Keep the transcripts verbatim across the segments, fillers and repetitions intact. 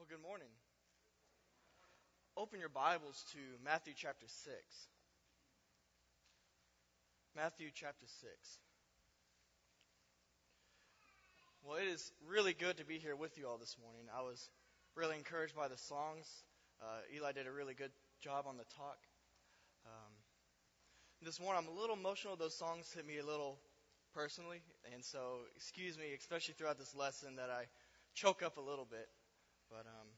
Well, good morning. Open your Bibles to Matthew chapter six. Matthew chapter six. Well, it is really good to be here with you all this morning. I was really encouraged by the songs. Uh, Eli did a really good job on the talk. Um, this morning, I'm a little emotional. Those songs hit me a little personally, and so excuse me, especially throughout this lesson, that I choke up a little bit. But um,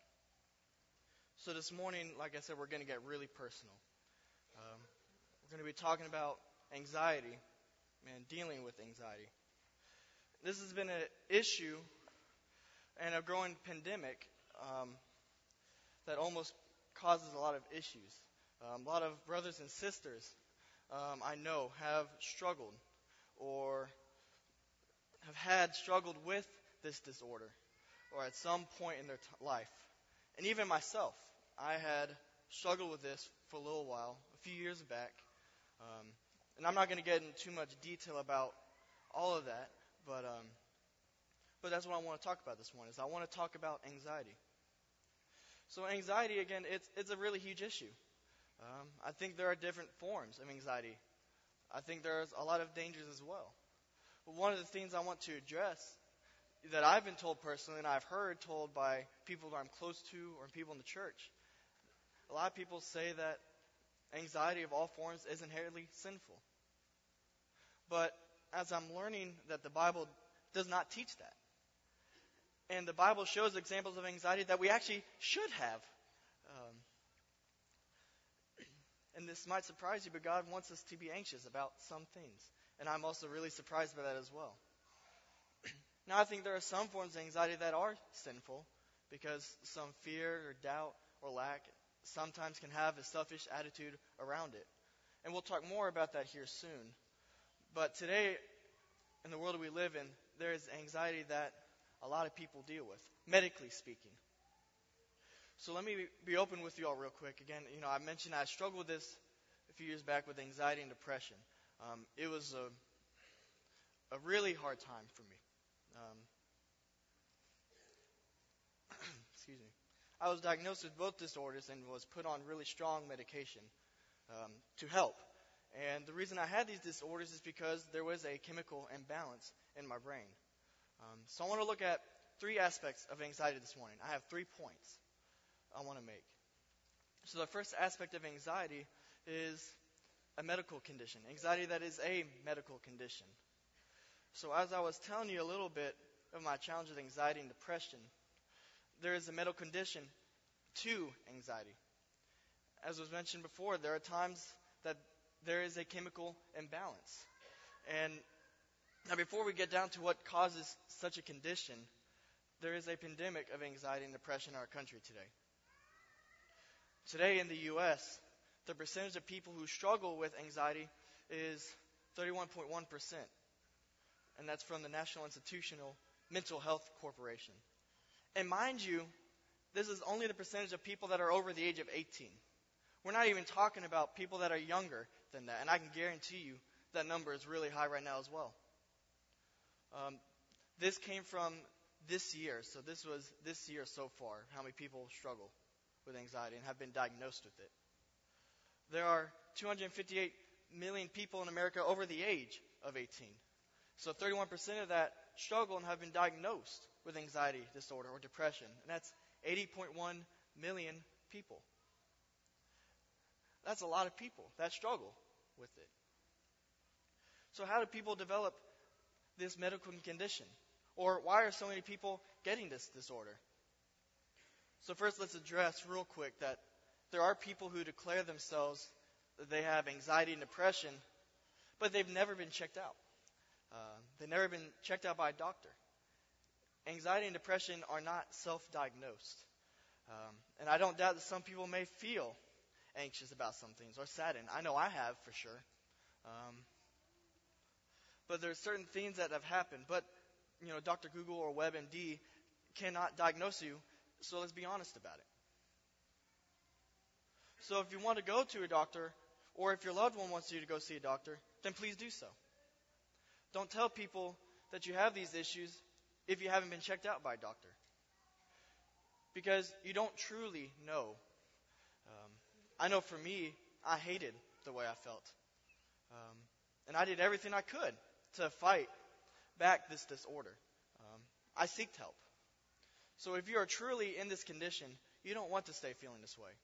so this morning, like I said, we're going to get really personal. Um, we're going to be talking about anxiety and dealing with anxiety. This has been an issue and a growing pandemic um, that almost causes a lot of issues. Um, a lot of brothers and sisters um, I know have struggled or have had struggled with this disorder or at some point in their t- life. And even myself, I had struggled with this for a little while, a few years back. Um, and I'm not going to get into too much detail about all of that, but um, but that's what I want to talk about this morning, is I want to talk about anxiety. So anxiety, again, it's, it's a really huge issue. Um, I think there are different forms of anxiety. I think there's a lot of dangers as well. But one of the things I want to address that I've been told personally, and I've heard told by people that I'm close to or people in the church, a lot of people say that anxiety of all forms is inherently sinful. But as I'm learning that the Bible does not teach that. And the Bible shows examples of anxiety that we actually should have. Um, and this might surprise you, but God wants us to be anxious about some things. And I'm also really surprised by that as well. Now, I think there are some forms of anxiety that are sinful because some fear or doubt or lack sometimes can have a selfish attitude around it. And we'll talk more about that here soon. But today, in the world we live in, there is anxiety that a lot of people deal with, medically speaking. So let me be open with you all real quick. Again, you know, I mentioned I struggled with this a few years back with anxiety and depression. Um, it was a, a really hard time for me. Um, excuse me. I was diagnosed with both disorders and was put on really strong medication um, to help. And the reason I had these disorders is because there was a chemical imbalance in my brain. Um, so I want to look at three aspects of anxiety this morning. I have three points I want to make. So the first aspect of anxiety is a medical condition. Anxiety that is a medical condition. So as I was telling you a little bit of my challenge with anxiety and depression, there is a medical condition to anxiety. As was mentioned before, there are times that there is a chemical imbalance. And now before we get down to what causes such a condition, there is a pandemic of anxiety and depression in our country today. Today in the U S, the percentage of people who struggle with anxiety is thirty-one point one percent. And that's from the National Institutional Mental Health Corporation. And mind you, this is only the percentage of people that are over the age of eighteen. We're not even talking about people that are younger than that. And I can guarantee you that number is really high right now as well. Um, this came from this year. So this was this year so far, how many people struggle with anxiety and have been diagnosed with it. There are two hundred fifty-eight million people in America over the age of eighteen. So thirty-one percent of that struggle and have been diagnosed with anxiety disorder or depression. And that's eighty point one million people. That's a lot of people that struggle with it. So how do people develop this medical condition? Or why are so many people getting this disorder? So first, let's address real quick that there are people who declare themselves that they have anxiety and depression, but they've never been checked out. Uh, they've never been checked out by a doctor. Anxiety and depression are not self-diagnosed. Um, and I don't doubt that some people may feel anxious about some things or saddened. I know I have for sure. Um, but there are certain things that have happened. But, you know, Doctor Google or WebMD cannot diagnose you, so let's be honest about it. So if you want to go to a doctor, or if your loved one wants you to go see a doctor, then please do so. Don't tell people that you have these issues if you haven't been checked out by a doctor. because you don't truly know. Um, I know for me, I hated the way I felt. Um, and I did everything I could to fight back this disorder. Um, I sought help. So if you are truly in this condition, you don't want to stay feeling this way.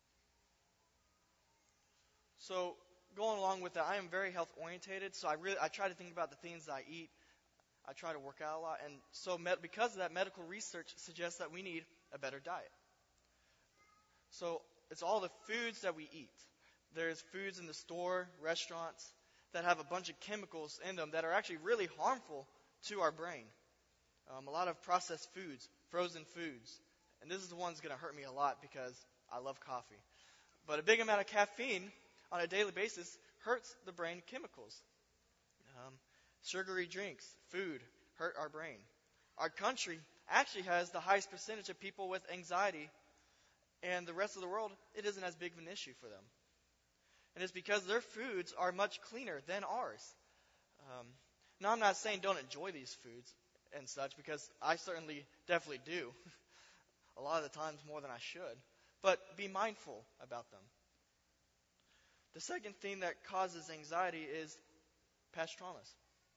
So going along with that, I am very health orientated. So I really I try to think about the things that I eat. I try to work out a lot, and so med- because of that, medical research suggests that we need a better diet. So it's all the foods that we eat. There's foods in the store, restaurants, that have a bunch of chemicals in them that are actually really harmful to our brain. Um, a lot of processed foods, frozen foods. And this is the one that's going to hurt me a lot because I love coffee. But a big amount of caffeine on a daily basis hurts the brain chemicals. Um, sugary drinks, food, hurt our brain. Our country actually has the highest percentage of people with anxiety, and the rest of the world, it isn't as big of an issue for them. And it's because their foods are much cleaner than ours. Um, now, I'm not saying don't enjoy these foods and such, because I certainly definitely do. A lot of the times more than I should. But be mindful about them. The second thing that causes anxiety is past traumas.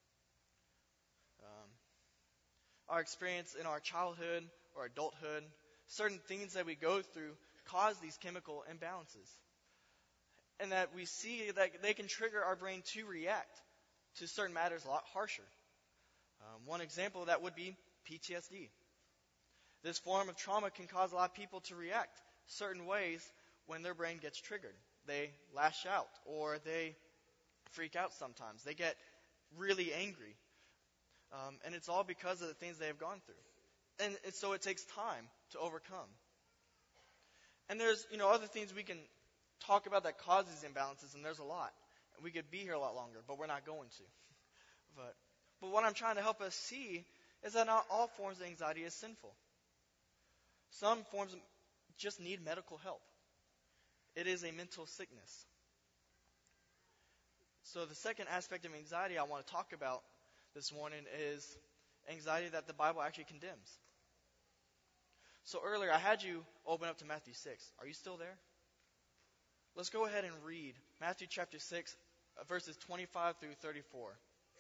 Um, our experience in our childhood or adulthood, certain things that we go through cause these chemical imbalances. And that we see that they can trigger our brain to react to certain matters a lot harsher. Um, one example of that would be P T S D. This form of trauma can cause a lot of people to react certain ways when their brain gets triggered. They lash out or they freak out sometimes. They get really angry. Um, and it's all because of the things they have gone through. And, and so it takes time to overcome. And there's, you know, other things we can talk about that cause these imbalances, and there's a lot. And we could be here a lot longer, but we're not going to. but, but what I'm trying to help us see is that not all forms of anxiety is sinful. Some forms just need medical help. It is a mental sickness. So the second aspect of anxiety I want to talk about this morning is anxiety that the Bible actually condemns. So earlier I had you open up to Matthew six. Are you still there? Let's go ahead and read Matthew chapter six, verses twenty-five through thirty-four.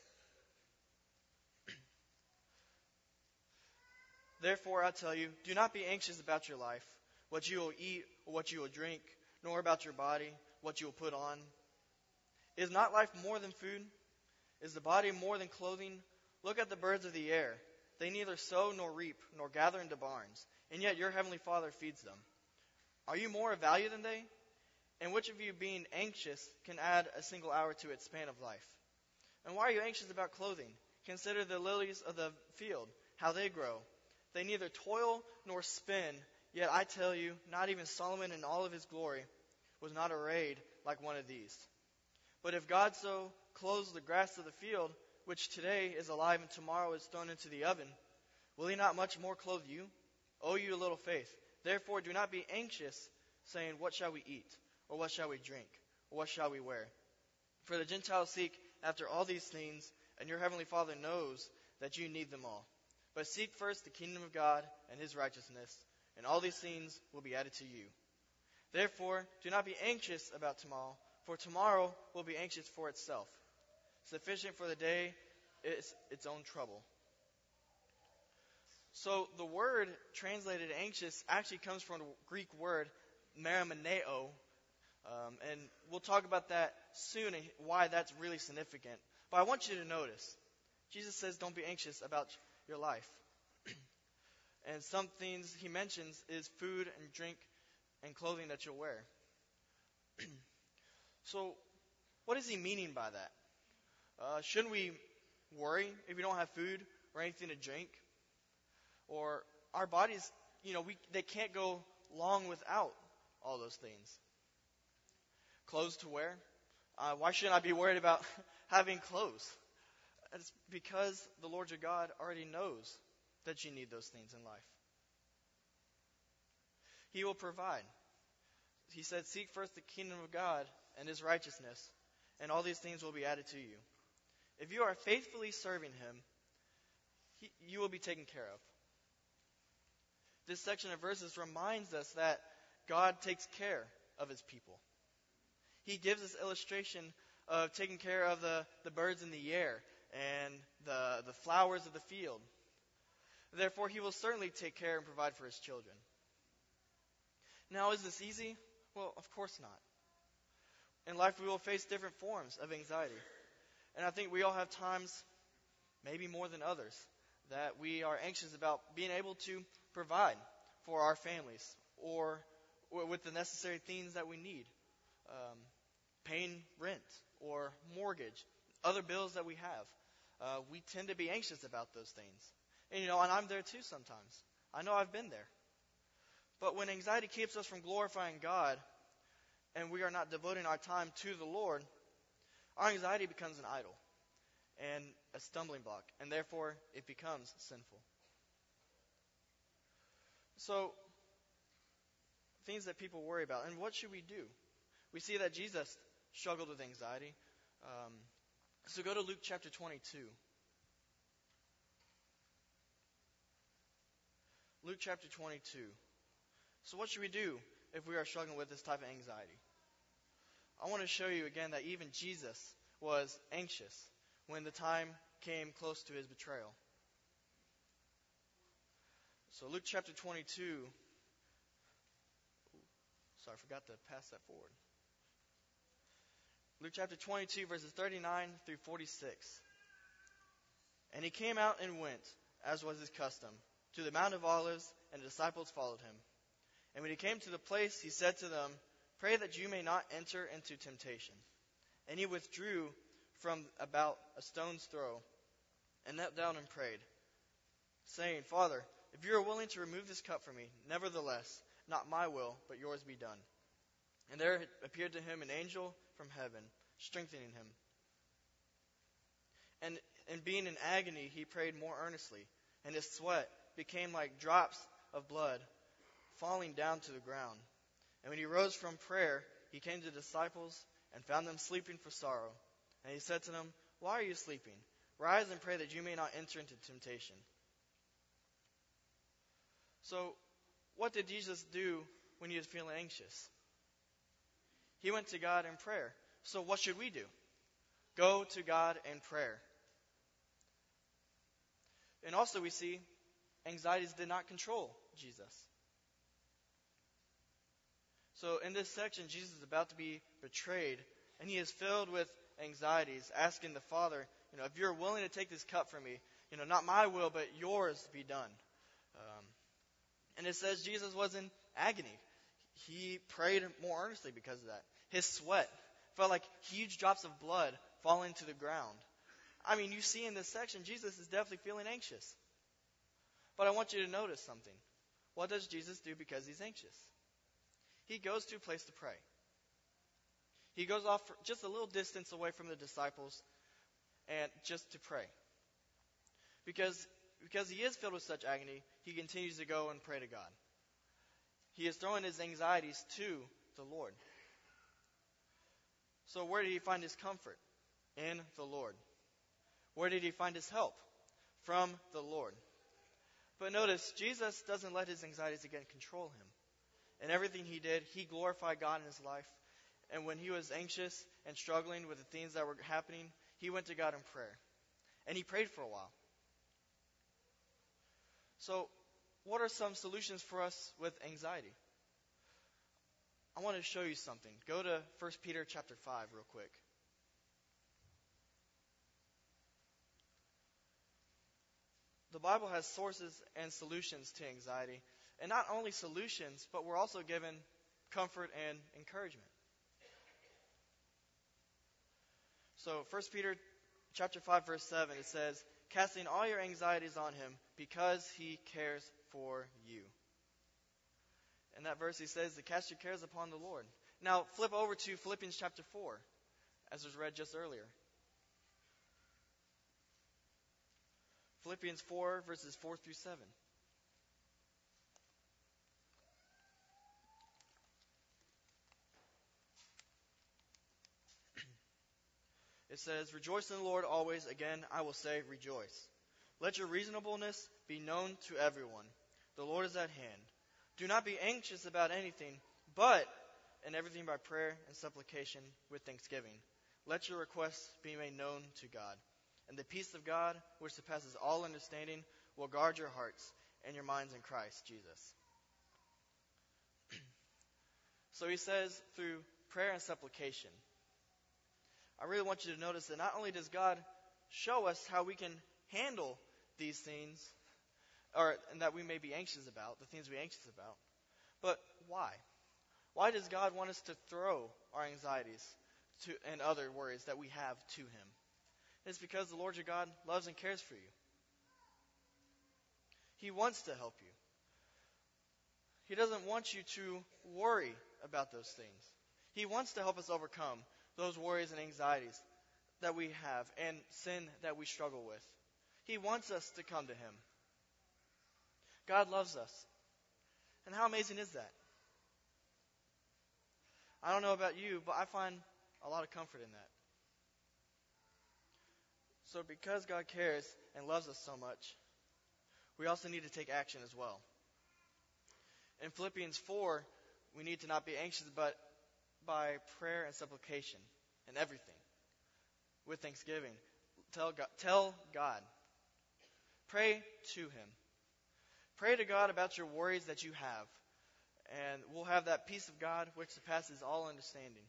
Therefore, I tell you, do not be anxious about your life, what you will eat or what you will drink, nor about your body, what you will put on. Is not life more than food? Is the body more than clothing? Look at the birds of the air. They neither sow nor reap, nor gather into barns, and yet your heavenly Father feeds them. Are you more of value than they? And which of you, being anxious, can add a single hour to its span of life? And why are you anxious about clothing? Consider the lilies of the field, how they grow. They neither toil nor spin, yet I tell you, not even Solomon in all of his glory was not arrayed like one of these. But if God so clothes the grass of the field, which today is alive and tomorrow is thrown into the oven, will he not much more clothe you? O you little faith. Therefore do not be anxious, saying, what shall we eat? Or what shall we drink? Or what shall we wear? For the Gentiles seek after all these things, and your heavenly Father knows that you need them all. But seek first the kingdom of God and his righteousness, and all these things will be added to you. Therefore, do not be anxious about tomorrow, for tomorrow will be anxious for itself. Sufficient for the day is its own trouble. So the word translated anxious actually comes from the Greek word marimeneo, um, and we'll talk about that soon and why that's really significant. But I want you to notice, Jesus says don't be anxious about your life. And some things he mentions is food and drink and clothing that you'll wear. So what is he meaning by that? Uh, shouldn't we worry if we don't have food or anything to drink? Or our bodies, you know, we they can't go long without all those things. Clothes to wear. Uh, why shouldn't I be worried about having clothes? It's because the Lord your God already knows that you need those things in life. He will provide. He said, seek first the kingdom of God and his righteousness, and all these things will be added to you. If you are faithfully serving him, he, you will be taken care of. This section of verses reminds us that God takes care of his people. He gives us illustration of taking care of the, the birds in the air and the, the flowers of the field. Therefore, he will certainly take care and provide for his children. Now, is this easy? Well, of course not. In life, we will face different forms of anxiety. And I think we all have times, maybe more than others, that we are anxious about being able to provide for our families or with the necessary things that we need. Um, paying rent or mortgage, other bills that we have. Uh, we tend to be anxious about those things. And, you know, and I'm there too sometimes. I know I've been there. But when anxiety keeps us from glorifying God and we are not devoting our time to the Lord, our anxiety becomes an idol and a stumbling block, and therefore it becomes sinful. So, things that people worry about. And what should we do? We see that Jesus struggled with anxiety. Um, so go to Luke chapter twenty-two. Luke chapter twenty-two. So what should we do if we are struggling with this type of anxiety? I want to show you again that even Jesus was anxious when the time came close to his betrayal. So Luke chapter twenty-two. Sorry, I forgot to pass that forward. Luke chapter twenty-two, verses thirty-nine through forty-six. And he came out and went, as was his custom, to the Mount of Olives, and the disciples followed him. And when he came to the place, he said to them, "Pray that you may not enter into temptation." And he withdrew from about a stone's throw, and knelt down and prayed, saying, "Father, if you are willing to remove this cup from me, nevertheless, not my will, but yours be done." And there appeared to him an angel from heaven, strengthening him. And in being in agony, he prayed more earnestly, and his sweat became like drops of blood falling down to the ground. And when he rose from prayer, he came to the disciples and found them sleeping for sorrow. And he said to them, "Why are you sleeping? Rise and pray that you may not enter into temptation." So, what did Jesus do when he was feeling anxious? He went to God in prayer. So what should we do? Go to God in prayer. And also we see anxieties did not control Jesus. So in this section, Jesus is about to be betrayed, and he is filled with anxieties, asking the Father, you know, if you're willing to take this cup from me, you know, not my will, but yours be done. Um, and it says Jesus was in agony. He prayed more earnestly because of that. His sweat felt like huge drops of blood falling to the ground. I mean, you see in this section, Jesus is definitely feeling anxious. But I want you to notice something. What does Jesus do because he's anxious? He goes to a place to pray. He goes off for just a little distance away from the disciples and just to pray. Because, because he is filled with such agony, he continues to go and pray to God. He is throwing his anxieties to the Lord. So where did he find his comfort? In the Lord. Where did he find his help? From the Lord. But notice, Jesus doesn't let his anxieties again control him. In everything he did, he glorified God in his life. And when he was anxious and struggling with the things that were happening, he went to God in prayer. And he prayed for a while. So, what are some solutions for us with anxiety? I want to show you something. Go to First Peter chapter five real quick. The Bible has sources and solutions to anxiety. And not only solutions, but we're also given comfort and encouragement. So First Peter chapter five, verse seven, it says, "Casting all your anxieties on him because he cares for you." In that verse he says to cast your cares upon the Lord. Now flip over to Philippians chapter four, as was read just earlier. Philippians four, verses four through seven. It says, "Rejoice in the Lord always. Again, I will say rejoice. Let your reasonableness be known to everyone. the Lord is at hand. Do not be anxious about anything, but in everything by prayer and supplication with thanksgiving. Let your requests be made known to God. And the peace of God, which surpasses all understanding, will guard your hearts and your minds in Christ Jesus. So he says through prayer and supplication. I really want you to notice that not only does God show us how we can handle these things, or and that we may be anxious about, the things we're anxious about, but why? Why does God want us to throw our anxieties to, and other worries that we have to him? It's because the Lord your God loves and cares for you. He wants to help you. He doesn't want you to worry about those things. He wants to help us overcome those worries and anxieties that we have and sin that we struggle with. He wants us to come to him. God loves us. And how amazing is that? I don't know about you, but I find a lot of comfort in that. So because God cares and loves us so much, we also need to take action as well. In Philippians four, we need to not be anxious, but by prayer and supplication and everything, with thanksgiving. Tell God, tell God. Pray to him. Pray to God about your worries that you have, and we'll have that peace of God which surpasses all understanding.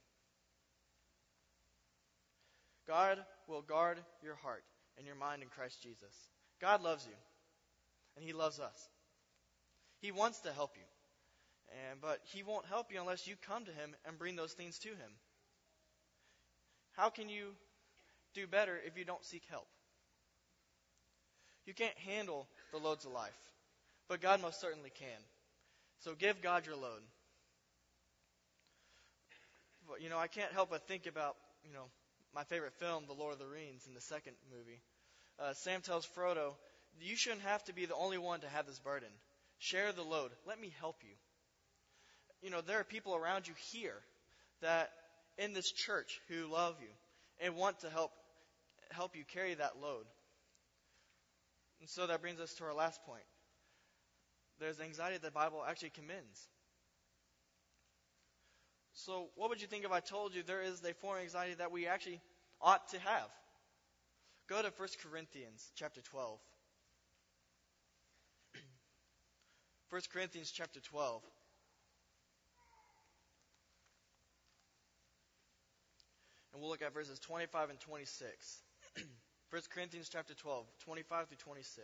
God will guard your heart and your mind in Christ Jesus. God loves you, and he loves us. He wants to help you, and but he won't help you unless you come to him and bring those things to him. How can you do better if you don't seek help? You can't handle the loads of life, but God most certainly can. So give God your load. But, you know, I can't help but think about, you know, my favorite film, The Lord of the Rings, in the second movie. Uh, Sam tells Frodo, you shouldn't have to be the only one to have this burden. Share the load. Let me help you. You know, there are people around you here that in this church who love you and want to help help you carry that load. And so that brings us to our last point. There's anxiety that the Bible actually commends. So what would you think if I told you there is a form of anxiety that we actually ought to have? Go to First Corinthians chapter twelve. First Corinthians chapter twelve. And we'll look at verses twenty-five and twenty-six. First Corinthians chapter twelve, twenty-five through twenty-six.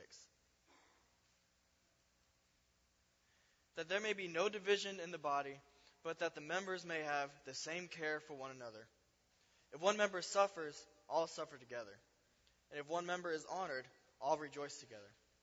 That there may be no division in the body, but that the members may have the same care for one another. If one member suffers, all suffer together. And if one member is honored, all rejoice together.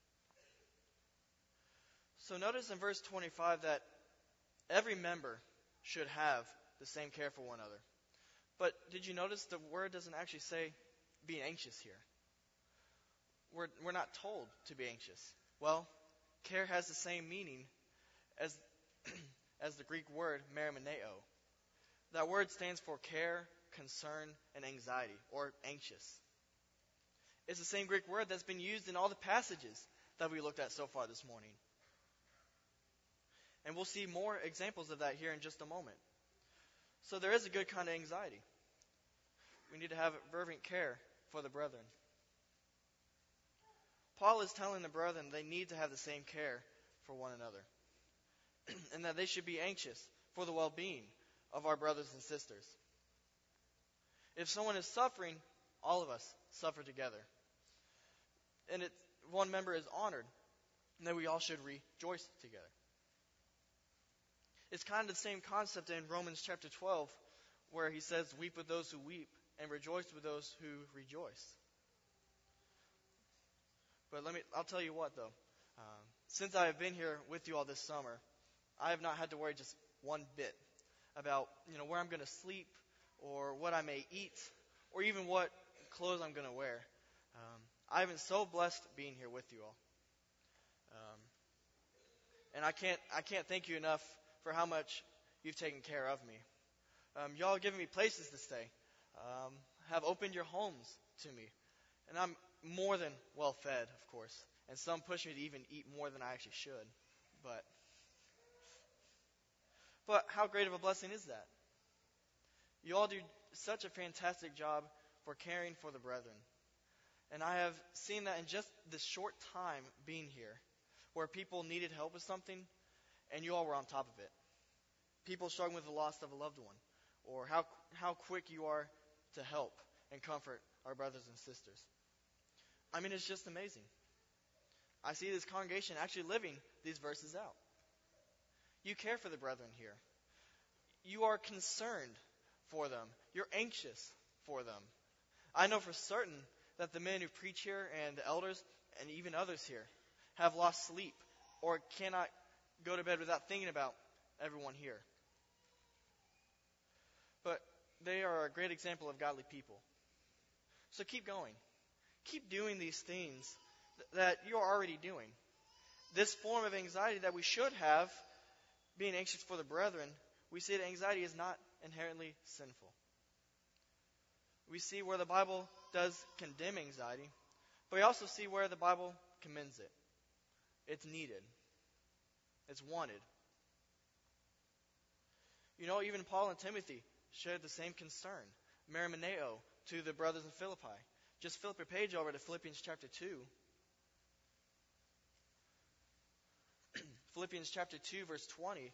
So notice in verse twenty-five that every member should have the same care for one another. But did you notice the word doesn't actually say be anxious here? We're, we're not told to be anxious. Well, care has the same meaning as, as the Greek word merimeneo. That word stands for care, concern, and anxiety, or anxious. It's the same Greek word that's been used in all the passages that we looked at so far this morning. And we'll see more examples of that here in just a moment. So there is a good kind of anxiety. We need to have fervent care for the brethren. Paul is telling the brethren they need to have the same care for one another. And that they should be anxious for the well-being of our brothers and sisters. If someone is suffering, all of us suffer together. And if one member is honored, then we all should rejoice together. It's kind of the same concept in Romans chapter twelve, where he says, weep with those who weep and rejoice with those who rejoice. But let me, I'll tell you what though. Um, since I have been here with you all this summer, I have not had to worry just one bit about, you know, where I'm going to sleep or what I may eat or even what clothes I'm going to wear. Um, I've been so blessed being here with you all. Um, and I can't, I can't thank you enough for how much you've taken care of me. Um, y'all have given me places to stay, um, have opened your homes to me. And I'm more than well fed, of course. And some push me to even eat more than I actually should. But, but how great of a blessing is that? You all do such a fantastic job for caring for the brethren. And I have seen that in just this short time being here, where people needed help with something, and you all were on top of it. People struggling with the loss of a loved one, or how how quick you are to help and comfort our brothers and sisters. I mean, it's just amazing. I see this congregation actually living these verses out. You care for the brethren here. You are concerned for them. You're anxious for them. I know for certain that the men who preach here and the elders and even others here have lost sleep or cannot go to bed without thinking about everyone here. But they are a great example of godly people. So keep going. Keep doing these things th- that you're already doing. This form of anxiety that we should have, being anxious for the brethren, we see that anxiety is not inherently sinful. We see where the Bible does condemn anxiety, but we also see where the Bible commends it. It's needed. It's wanted. You know, even Paul and Timothy shared the same concern, merimeneo, to the brothers in Philippi. Just flip your page over to Philippians chapter two. Philippians chapter two, verse twenty.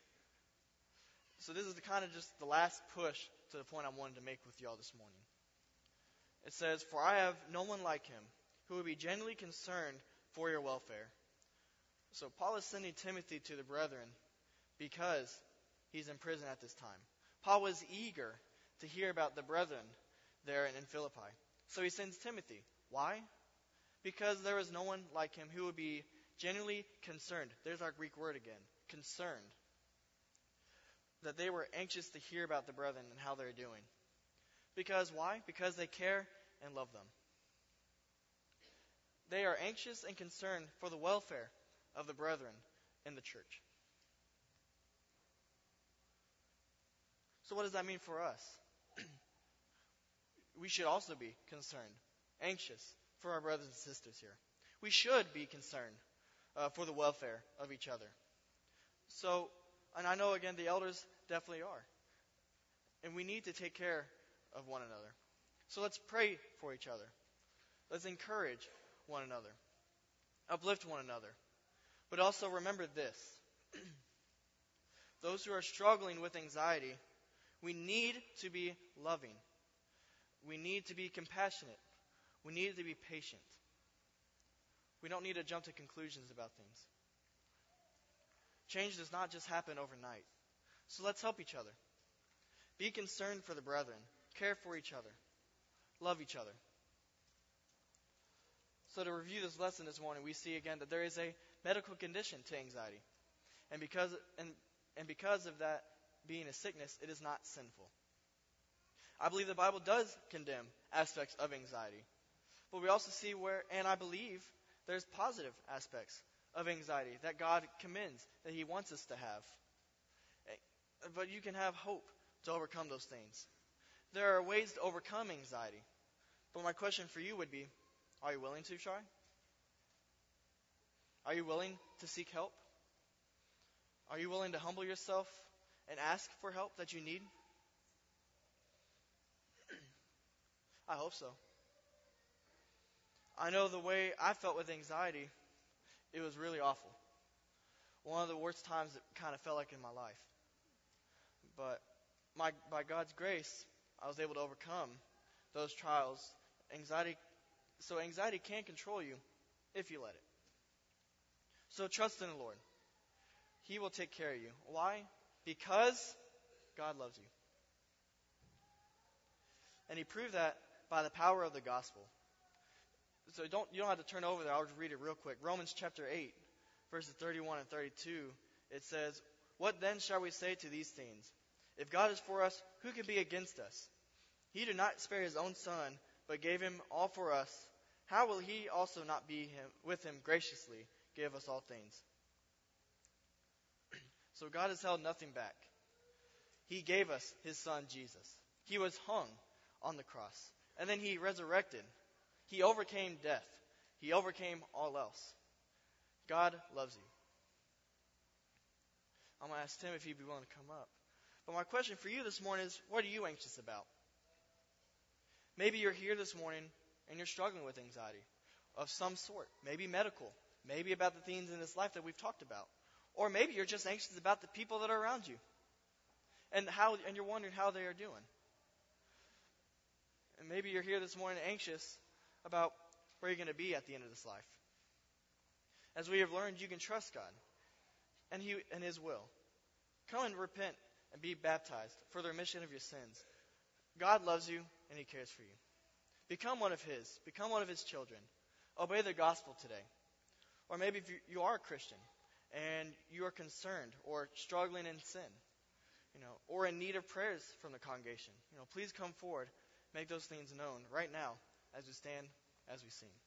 So this is the kind of just the last push to the point I wanted to make with you all this morning. It says, "For I have no one like him, who will be genuinely concerned for your welfare." So Paul is sending Timothy to the brethren because he's in prison at this time. Paul was eager to hear about the brethren there in Philippi. So he sends Timothy. Why? Because there was no one like him who would be genuinely concerned. There's our Greek word again, concerned. That they were anxious to hear about the brethren and how they're doing. Because why? Because they care and love them. They are anxious and concerned for the welfare of the brethren in the church. So what does that mean for us? We should also be concerned, anxious for our brothers and sisters here. We should be concerned uh, for the welfare of each other. So, and I know again the elders definitely are. And we need to take care of one another. So let's pray for each other. Let's encourage one another. Uplift one another. But also remember this. Those who are struggling with anxiety, we need to be loving. We need to be compassionate. We need to be patient. We don't need to jump to conclusions about things. Change does not just happen overnight. So let's help each other. Be concerned for the brethren. Care for each other. Love each other. So to review this lesson this morning, we see again that there is a medical condition to anxiety. And because and, and because of that being a sickness, it is not sinful. I believe the Bible does condemn aspects of anxiety. But we also see where, and I believe, there's positive aspects of anxiety that God commends, that He wants us to have. But you can have hope to overcome those things. There are ways to overcome anxiety. But my question for you would be, are you willing to try? Are you willing to seek help? Are you willing to humble yourself and ask for help that you need? I hope so. I know the way I felt with anxiety, it was really awful. One of the worst times it kind of felt like in my life. But my, by God's grace, I was able to overcome those trials. Anxiety, so anxiety can control you if you let it. So trust in the Lord. He will take care of you. Why? Because God loves you. And He proved that by the power of the gospel. So don't you don't have to turn over there. I'll just read it real quick. Romans chapter eight, verses thirty-one and thirty-two. It says, "What then shall we say to these things? If God is for us, who can be against us? He did not spare His own Son, but gave Him all for us. How will He also not be him, with Him graciously give us all things?" So God has held nothing back. He gave us His Son, Jesus. He was hung on the cross. And then He resurrected. He overcame death. He overcame all else. God loves you. I'm going to ask Tim if he'd be willing to come up. But my question for you this morning is, what are you anxious about? Maybe you're here this morning and you're struggling with anxiety of some sort. Maybe medical. Maybe about the things in this life that we've talked about. Or maybe you're just anxious about the people that are around you. And how and you're wondering how they are doing. And maybe you're here this morning anxious about where you're going to be at the end of this life. As we have learned, you can trust God and He and His will. Come and repent and be baptized for the remission of your sins. God loves you and He cares for you. Become one of His. Become one of His children. Obey the gospel today. Or maybe if you, you are a Christian and you are concerned or struggling in sin, you know, or in need of prayers from the congregation, you know, please come forward, make those things known right now as we stand, as we sing.